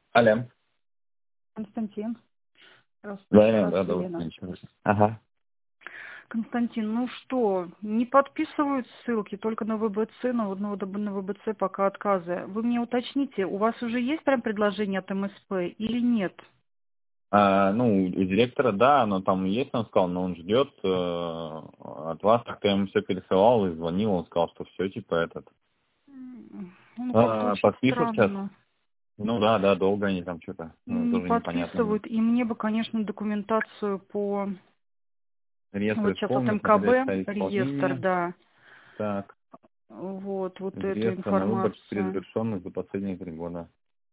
Алло. Константин. Да, Здравствуйте, добрый Елена. вечер. Ага. Константин, ну что, не подписывают ссылки, только на ВБЦ, но на ВБЦ пока отказы. Вы мне уточните, у вас уже есть прям предложение от МСП или нет? Ну, у директора, да, оно там есть, он сказал, но он ждет от вас, так я ему все пересылал и звонил, он сказал, что все, типа, Ну, как-то очень подпишут сейчас. странно. Ну да, долго они там что-то, Не тоже непонятно мне. подписывают, и мне бы, конечно, документацию по Реестр вот сейчас от исполненных, материал МКБ, реестр, исполнения. да, Так, вот эту реестр на выбор информацию. предзавершенных за последние 3 года.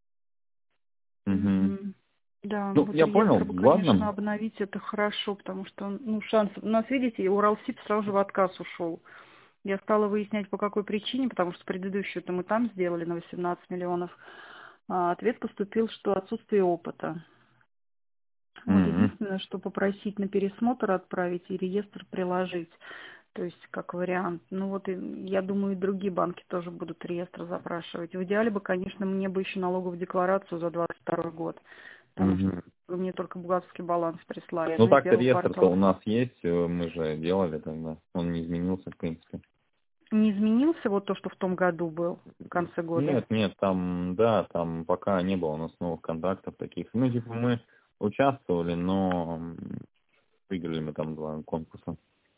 Угу. Мгм. Да, Ну, вот я понял, реестр бы, конечно, ладно. обновить это хорошо, потому что, ну, шанс... У нас, видите, Уралсиб сразу же в отказ ушел. Я стала выяснять, по какой причине, потому что предыдущую-то мы там сделали на 18 миллионов. Ответ поступил, что отсутствие опыта. Вот Угу. единственное, что попросить на пересмотр отправить и реестр приложить. То есть, как вариант. Ну вот, я думаю, и другие банки тоже будут реестр запрашивать. В идеале бы, конечно, мне бы еще налоговую декларацию за 22 год. Потому что Угу. вы мне только бухгалтерский баланс прислали, Ну ну и так-то первый реестр-то квартал. у нас есть, мы же делали тогда. Он не изменился, в принципе. Не изменился вот то, что в том году был, в конце года? Нет, там, да, там пока не было у нас новых контактов таких. Ну, типа, мы участвовали, но выиграли мы там 2 конкурса.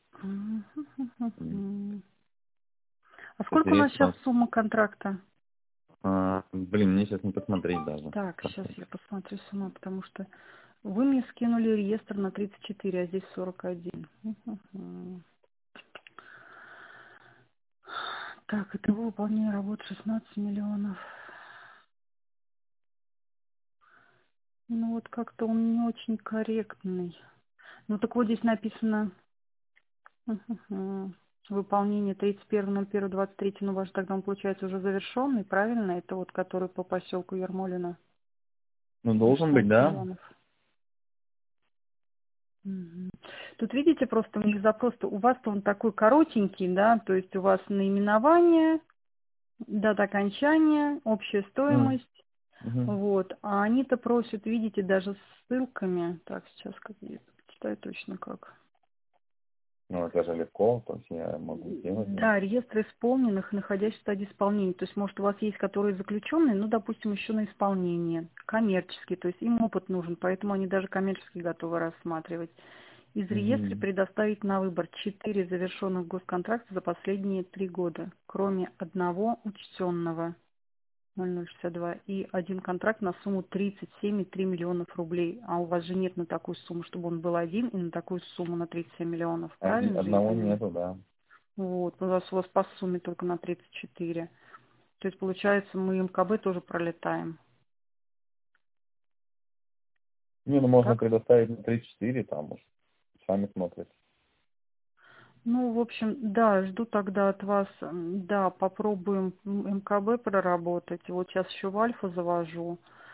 Мгм. А сколько у нас сейчас Интересно. сумма контракта? Блин, мне сейчас не посмотреть даже. Так, Так, сейчас я посмотрю сумму, потому что вы мне скинули реестр на 34, а здесь 41. Мгм. Так, итого выполнение работ 16 миллионов. Ну вот как-то он не очень корректный. Ну так вот здесь написано выполнение 31.01.23, ну ваш тогда он получается уже завершенный, правильно? Это вот который по поселку Ермолино ну, на должен быть, 16 да? миллионов. Мгм. Тут видите, просто у них запрос-то, у вас-то он такой коротенький, да, то есть у вас наименование, дата окончания, общая М, стоимость, мгм. вот, а они-то просят, видите, даже с ссылками, так, сейчас как я читаю точно как. Ну, это же легко, то есть я могу сделать, да. Да, реестр исполненных, находящихся в стадии исполнения. То есть, может, у вас есть, которые заключенные, ну, допустим, еще на исполнение, коммерческие, то есть им опыт нужен, поэтому они даже коммерческие готовы рассматривать. Из реестра Мгм. предоставить на выбор 4 завершенных госконтракта за последние 3 года, кроме одного учтенного 0062 и один контракт на сумму 37,3 миллионов рублей. А у вас же нет на такую сумму, чтобы он был один и на такую сумму на 37 миллионов. Правильно же я Одного понимаю? нету, да. Вот, у вас по сумме только на 34. То есть, получается, мы МКБ тоже пролетаем. Не, ну можно Так? предоставить на 3-4, там уж сами смотрят. Ну, в общем, да, жду тогда от вас, да, попробуем МКБ проработать. Вот сейчас еще в Альфа завожу.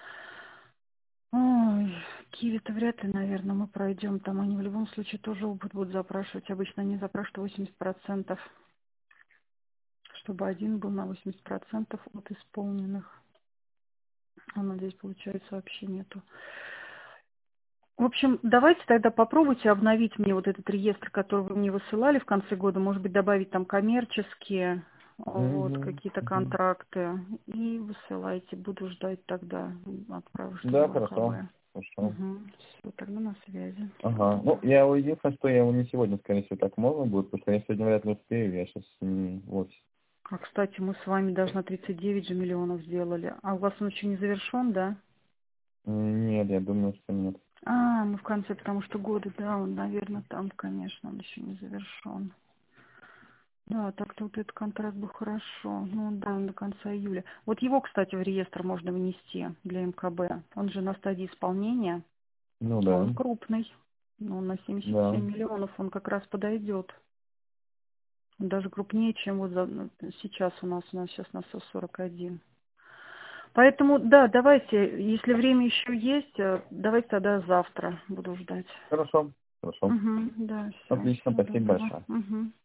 Ой, Киви-то вряд ли, наверное, мы пройдем. Там они в любом случае тоже опыт будут запрашивать. Обычно они запрашивают 80%, чтобы один был на 80% от исполненных. А надеюсь, получается, вообще нету. В общем, давайте тогда попробуйте обновить мне вот этот реестр, который вы мне высылали в конце года. Может быть, добавить там коммерческие, вот, Мгм. какие-то Мгм. контракты. И высылайте. Буду ждать тогда. Отправлю, Да, чтобы в хорошо. МКБ. Хорошо. Угу. Все, тогда на связи. Ага. Ну, я единственное, что я его не сегодня, скорее всего, так можно будет, потому что я сегодня вряд ли успею, я сейчас не в офисе. А, кстати, мы с вами даже на 39 же миллионов сделали. А у вас он еще не завершен, да? Нет, я думаю, что нет. А, мы в конце, потому что года, да, он, наверное, там, конечно, он еще не завершен. Да, так-то вот этот контракт был хорошо. Ну, да, он до конца июля. Вот его, кстати, в реестр можно внести для МКБ. Он же на стадии исполнения. Ну Он да, крупный. Ну, на да. 77 миллионов он как раз подойдет. Он даже крупнее, чем вот сейчас у нас сейчас на 141. Поэтому, да, давайте, если время еще есть, давайте тогда завтра буду ждать. Хорошо, хорошо. Угу, да, все, Отлично, всего спасибо доброго. большое. Угу.